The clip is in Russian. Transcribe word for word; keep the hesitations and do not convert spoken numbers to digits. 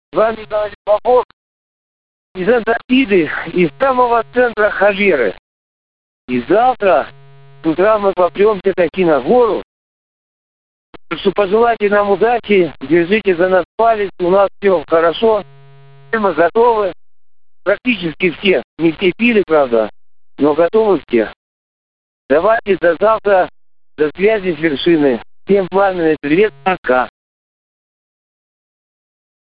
С вами говорит Бобок из Антарктиды, из самого центра Хаверы. И завтра с утра мы попремся таки на гору. Так что пожелайте нам удачи, держите за нас палец, у нас все хорошо, мы готовы. Практически все, не все пили, правда, но готовы все. Давайте до завтра, до связи с вершины. Всем пламенный привет, пока.